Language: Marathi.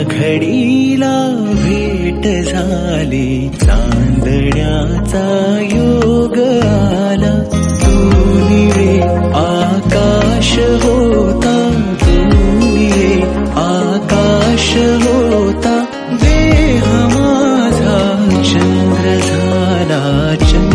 घडीला भेट झाली, चांदण्याचा योग आला. तू निळे आकाश होता, तू निळे आकाश होता. देह माझा चंद्र झाला,